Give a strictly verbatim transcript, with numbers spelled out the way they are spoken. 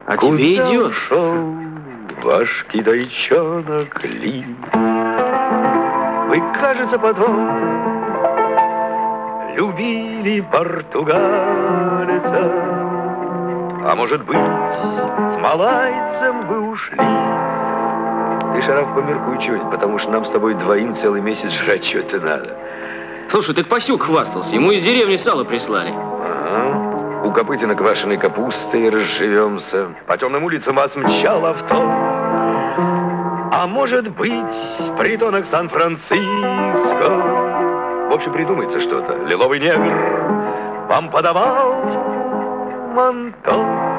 А тебе идет. Ушел ваш китайчонок Ли? Вы, кажется, потом любили португальца. А может быть, с малайцем вы ушли? Ты, Шараф, померкуй чуть, потому что нам с тобой двоим целый месяц жрать что-то надо. Слушай, так Пасюк хвастался. Ему из деревни сало прислали. Ага. У Копытина квашеной капустой разживемся. По темным улицам вас мчал авто. А может быть, в притонах Сан-Франциско. В общем, придумается что-то. Лиловый негр вам подавал манто.